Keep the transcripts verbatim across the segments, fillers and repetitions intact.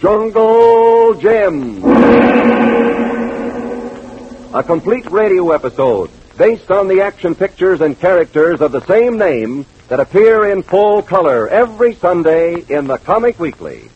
Jungle Jim. A complete radio episode based on the action pictures and characters of the same name that appear in full color every Sunday in the Comic Weekly.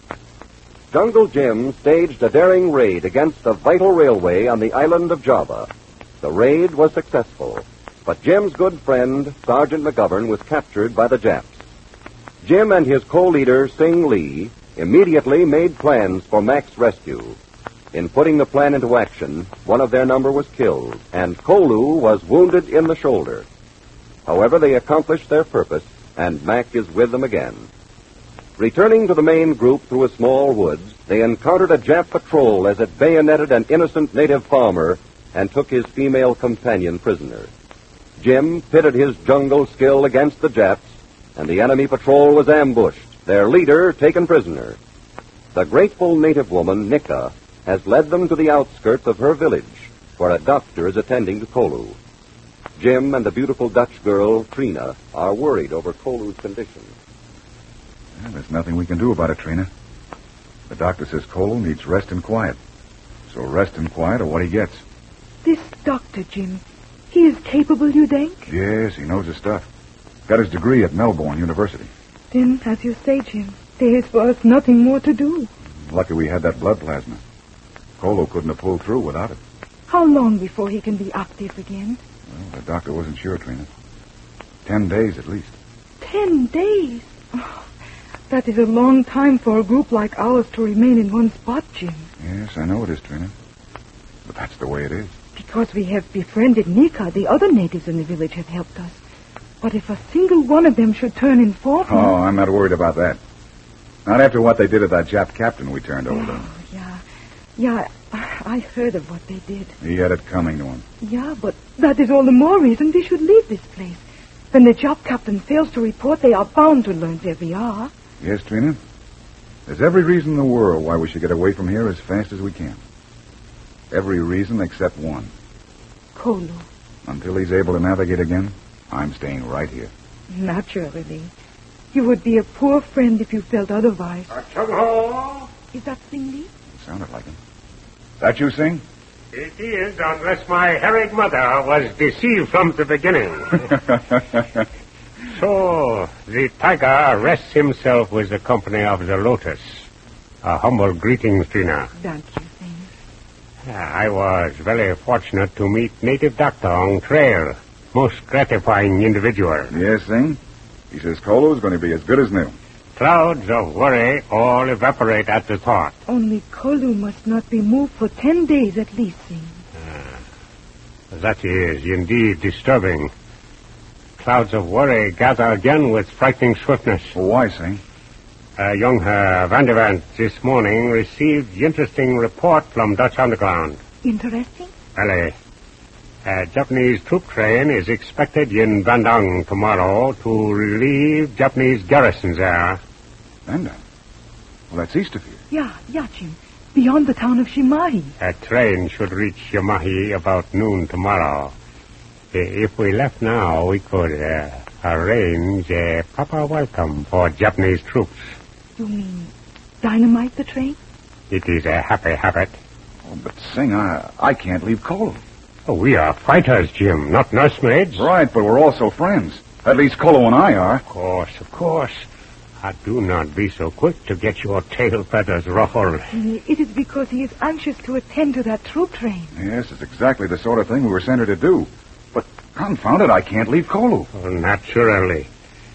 Jungle Jim staged a daring raid against a vital railway on the island of Java. The raid was successful, but Jim's good friend, Sergeant McGovern, was captured by the Japs. Jim and his co-leader, Sing Lee, immediately made plans for Mac's rescue. In putting the plan into action, one of their number was killed, and Kolu was wounded in the shoulder. However, they accomplished their purpose, and Mac is with them again. Returning to the main group through a small woods, they encountered a Jap patrol as it bayoneted an innocent native farmer and took his female companion prisoner. Jim pitted his jungle skill against the Japs, and the enemy patrol was ambushed, their leader taken prisoner. The grateful native woman, Nika, has led them to the outskirts of her village, where a doctor is attending to Kolu. Jim and the beautiful Dutch girl, Trina, are worried over Kolu's condition. Well, there's nothing we can do about it, Trina. The doctor says Kolu needs rest and quiet. So rest and quiet are what he gets. This doctor, Jim, he is capable, you think? Yes, he knows his stuff. Got his degree at Melbourne University. Then, as you say, Jim, there is for us nothing more to do. Lucky we had that blood plasma. Kolu couldn't have pulled through without it. How long before he can be active again? Well, the doctor wasn't sure, Trina. Ten days at least. Ten days? Oh, that is a long time for a group like ours to remain in one spot, Jim. Yes, I know it is, Trina. But that's the way it is. Because we have befriended Nika, the other natives in the village have helped us. But if a single one of them should turn informer... Oh, I'm not worried about that. Not after what they did to that Jap captain we turned over. Oh, yeah. Yeah, I heard of what they did. He had it coming to him. Yeah, but that is all the more reason we should leave this place. When the Jap captain fails to report, they are bound to learn where we are. Yes, Trina. There's every reason in the world why we should get away from here as fast as we can. Every reason except one. Kolu. Until he's able to navigate again, I'm staying right here. Naturally. You would be a poor friend if you felt otherwise. Chung-ho! Is that Sing Lee? It sounded like him. That you, Sing? It is, unless my harried mother was deceived from the beginning. So, the tiger rests himself with the company of the lotus. A humble greeting, Trina. Thank you, Sing. I was very fortunate to meet native doctor on trail. Most gratifying individual. Yes, Sing. He says Kolu's going to be as good as new. Clouds of worry all evaporate at the thought. Only Kolu must not be moved for ten days at least, Sing. Ah, that is indeed disturbing. Clouds of worry gather again with frightening swiftness. Well, why, Sing? Uh, young Herr Vanderwant this morning received interesting report from Dutch Underground. Interesting? Well, a Japanese troop train is expected in Bandung tomorrow to relieve Japanese garrisons there. Bandung? Well, that's east of here. Yeah, yeah, Jim. Beyond the town of Shimahi. A train should reach Shimahi about noon tomorrow. If we left now, we could uh, arrange a proper welcome for Japanese troops. You mean dynamite the train? It is a happy habit. Oh, but, Sing, I, I can't leave Kolu. Oh, we are fighters, Jim, not nursemaids. Right, but we're also friends. At least Kolu and I are. Of course, of course. Uh, do not be so quick to get your tail feathers ruffled. It is because he is anxious to attend to that troop train. Yes, it's exactly the sort of thing we were sent here to do. But, confound it, I can't leave Kolu. Oh, naturally.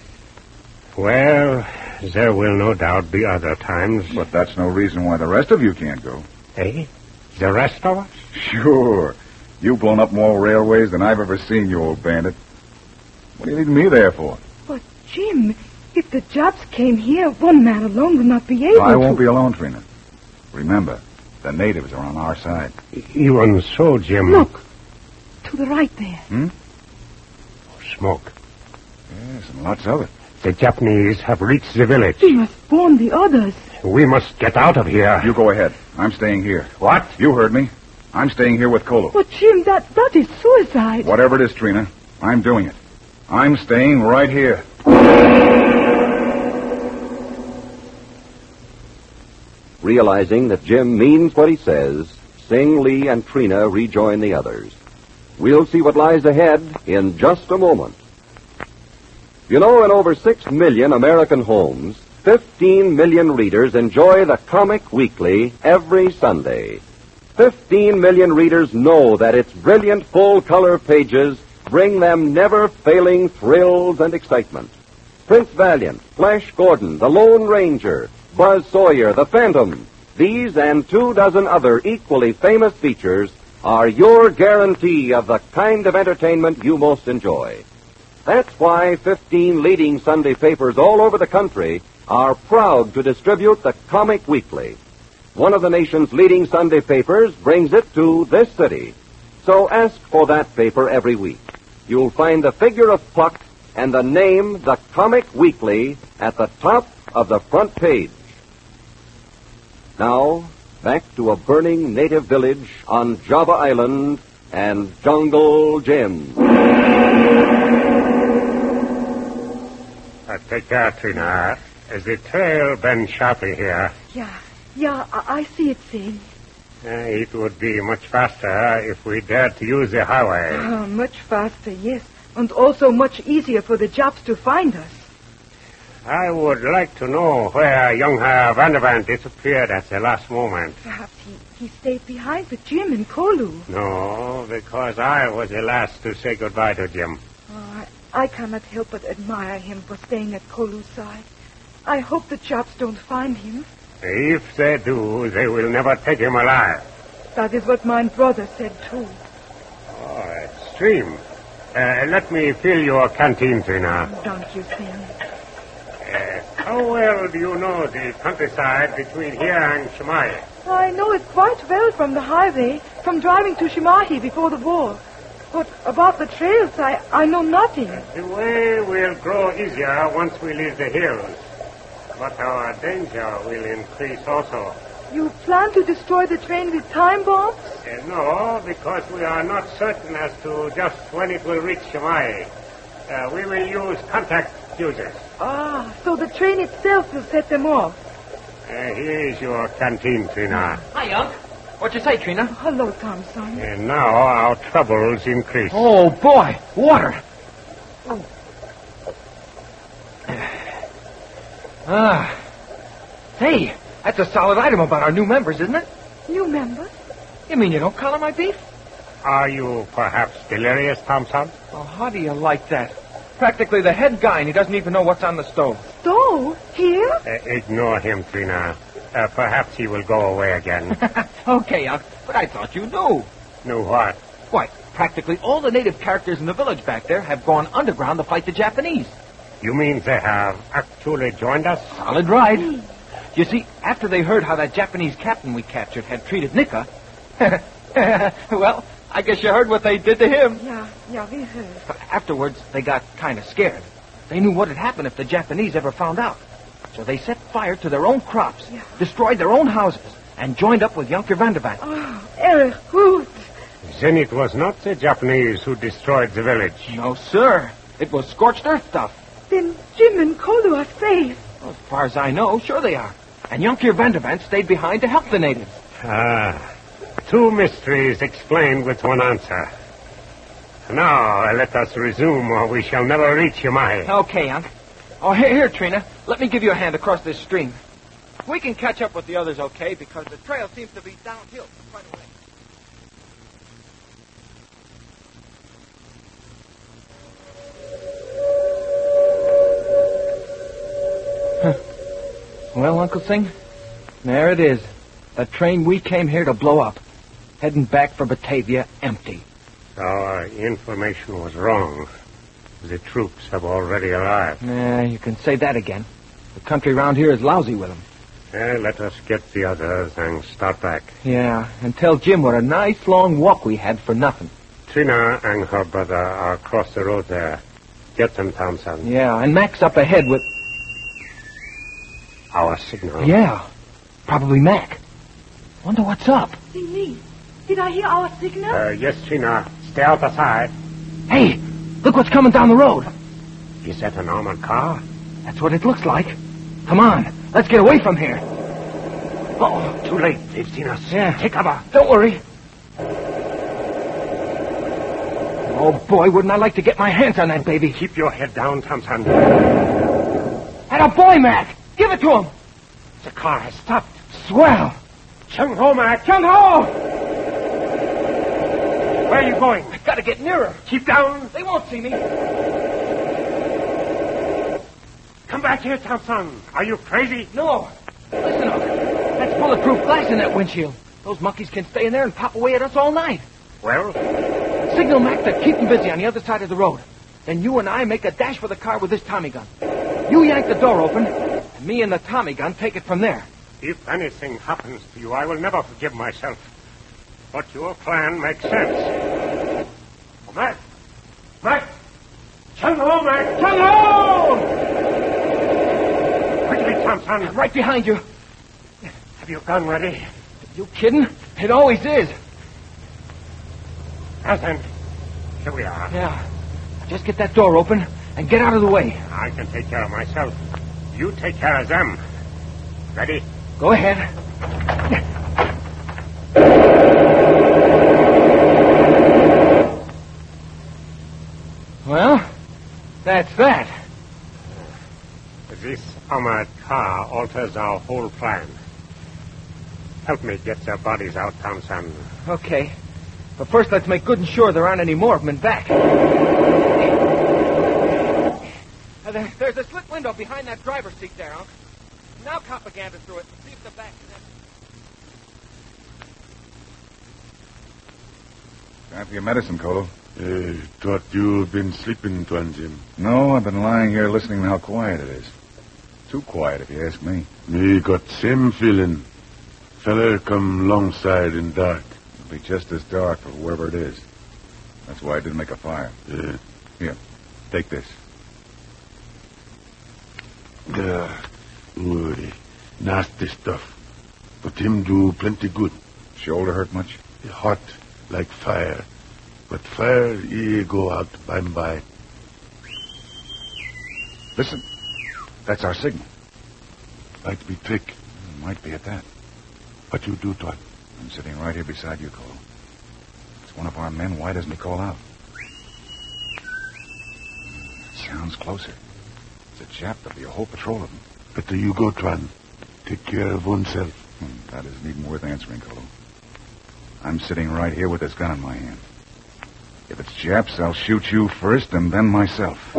Well, there will no doubt be other times. But that's no reason why the rest of you can't go. Eh? The rest of us? Sure. You've blown up more railways than I've ever seen, you old bandit. What are you leaving me there for? But, Jim, if the Japs came here, one man alone would not be able I to... I won't be alone, Trina. Remember, the natives are on our side. Even so, Jim... Look, to the right there. Hmm? Smoke. Yes, and lots of it. The Japanese have reached the village. We must warn the others. We must get out of here. You go ahead. I'm staying here. What? You heard me. I'm staying here with Kolu. But, Jim, that, that is suicide. Whatever it is, Trina, I'm doing it. I'm staying right here. Realizing that Jim means what he says, Sing, Lee, and Trina rejoin the others. We'll see what lies ahead in just a moment. You know, in over six million American homes, fifteen million readers enjoy the Comic Weekly every Sunday. Fifteen million readers know that its brilliant full-color pages bring them never-failing thrills and excitement. Prince Valiant, Flash Gordon, the Lone Ranger, Buzz Sawyer, the Phantom, these and two dozen other equally famous features are your guarantee of the kind of entertainment you most enjoy. That's why fifteen leading Sunday papers all over the country are proud to distribute the Comic Weekly. One of the nation's leading Sunday papers brings it to this city. So ask for that paper every week. You'll find the figure of Puck and the name, the Comic Weekly, at the top of the front page. Now, back to a burning native village on Java Island and Jungle Jim. Uh, take care, Trina. As the trail bends sharply here, Yeah, yeah, I, I see it, Sing. uh, it would be much faster if we dared to use the highway. Oh, much faster, yes. And also much easier for the Japs to find us. I would like to know where young Herr Vandervan disappeared at the last moment. Perhaps he, he stayed behind with Jim and Kolu. No, because I was the last to say goodbye to Jim. Oh, I, I cannot help but admire him for staying at Kolu's side. I hope the Japs don't find him. If they do, they will never take him alive. That is what my brother said, too. Oh, a stream. Uh, let me fill your canteen, Trina. Don't you, Sing? Uh, how well do you know the countryside between here and Shemai? I know it quite well from the highway, from driving to Shimahi before the war. But about the trails, I, I know nothing. The way will grow easier once we leave the hills. But our danger will increase also. You plan to destroy the train with time bombs? Uh, no, because we are not certain as to just when it will reach Shemai. Uh, we will use contact fuses. Ah, so the train itself will set them off. Uh, here is your canteen, Trina. Hi, Unc. What you say, Trina? Hello, Thompson. And now our troubles increase. Oh, boy. Water. Ah. Hey, that's a solid item about our new members, isn't it? New members? You mean you don't collar my beef? Are you perhaps delirious, Thompson? Oh, how do you like that? Practically the head guy, and he doesn't even know what's on the stove. Stove? Here? Uh, ignore him, Trina. Uh, perhaps he will go away again. Okay, Unc, but I thought you knew. Knew what? Why, practically all the native characters in the village back there have gone underground to fight the Japanese. You mean they have actually joined us? Solid right. You see, after they heard how that Japanese captain we captured had treated Nika, well, I guess you heard what they did to him. Yeah, yeah, we heard. Afterwards, they got kind of scared. They knew what had happened if the Japanese ever found out. So they set fire to their own crops, Yeah. destroyed their own houses, and joined up with Junker Vandervan. Oh, Erich, Hoot. Then it was not the Japanese who destroyed the village. No, sir. It was scorched earth stuff. Then Jim and Kolu are safe. Well, as far as I know, sure they are. And Junker Vandervan stayed behind to help the natives. Ah, two mysteries explained with one answer. Now, let us resume, or we shall never reach Shemai. Okay, Unc. Oh, here, here, Trina. Let me give you a hand across this stream. We can catch up with the others, okay, because the trail seems to be downhill for quite a ways. Huh. Well, Uncle Sing, there it is. The train we came here to blow up. Heading back for Batavia empty. Our information was wrong. The troops have already arrived. Yeah, you can say that again. The country around here is lousy with them. Uh, let us get the others and start back. Yeah, and tell Jim what a nice long walk we had for nothing. Trina and her brother are across the road there. Get them, Thompson. Yeah, and Mac's up ahead with... Our signal. Yeah, probably Mac. Wonder what's up. Sing Lee, did I hear our signal? Uh, yes, Trina. Stay out the side. Hey, look what's coming down the road. Is that an armored car? That's what it looks like. Come on, let's get away from here. Oh, Too late. They've seen us. Yeah. Take cover. Don't worry. Oh, boy, wouldn't I like to get my hands on that baby. Keep your head down, Thompson. And a boy, Mac. Give it to him. The car has stopped. Swell. Chung Ho, Mac. Chung Ho! Where are you going? I gotta get nearer. Keep down. They won't see me. Come back here, Thompson. Are you crazy? No. Listen up. That's bulletproof glass in that windshield. Those monkeys can stay in there and pop away at us all night. Well? Signal Mac to keep them busy on the other side of the road. Then you and I make a dash for the car with this Tommy gun. You yank the door open, and me and the Tommy gun take it from there. If anything happens to you, I will never forgive myself. But your plan makes sense. Oh, Mac! Mac! Chung Ho, Mac! Chung Ho! Quickly, Thompson. Right behind you. Have your gun ready? You kidding? It always is. Now then, here we are. Yeah. Just get that door open and get out of the way. I can take care of myself. You take care of them. Ready? Go ahead. Well, that's that. This armored car alters our whole plan. Help me get their bodies out, Thompson. Okay. But first, let's make good and sure there aren't any more of them in back. Uh, there, there's a slit window behind that driver's seat there, Unc. Now propaganda through it and see if the back is empty. Time for your medicine, Colo. I thought you'd been sleeping, Tuan Jim. No, I've been lying here listening to how quiet it is. Too quiet, if you ask me. Me got same feeling. Feller come long side in dark. It'll be just as dark for whoever it is. That's why I didn't make a fire. Yeah. Here, take this. Yeah. Oy, nasty stuff. But him do plenty good. Shoulder hurt much? Hot like fire. But fire, he go out by and by. Listen. That's our signal. Might be trick. Might be at that. What you do, Tuan? I'm sitting right here beside you, Colo. It's one of our men. Why doesn't he call out? It sounds closer. It's a Jap. There'll be a whole patrol of them. Better you go, Tuan. Take care of oneself. Hmm, that isn't even worth answering, Colo. I'm sitting right here with this gun in my hand. If it's Japs, I'll shoot you first and then myself.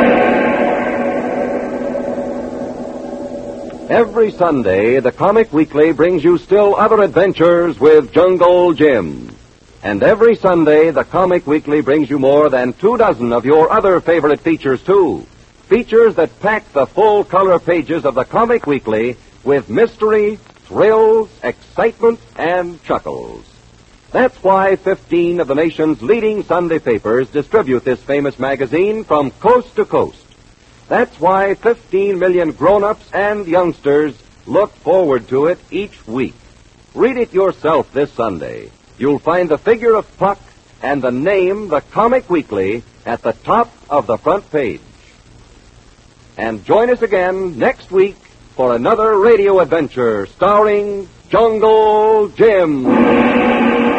Every Sunday, the Comic Weekly brings you still other adventures with Jungle Jim. And every Sunday, the Comic Weekly brings you more than two dozen of your other favorite features, too. Features that pack the full color pages of the Comic Weekly with mystery, thrills, excitement, and chuckles. That's why fifteen of the nation's leading Sunday papers distribute this famous magazine from coast to coast. That's why fifteen million grown-ups and youngsters look forward to it each week. Read it yourself this Sunday. You'll find the figure of Puck and the name, the Comic Weekly, at the top of the front page. And join us again next week for another radio adventure starring Jungle Jim.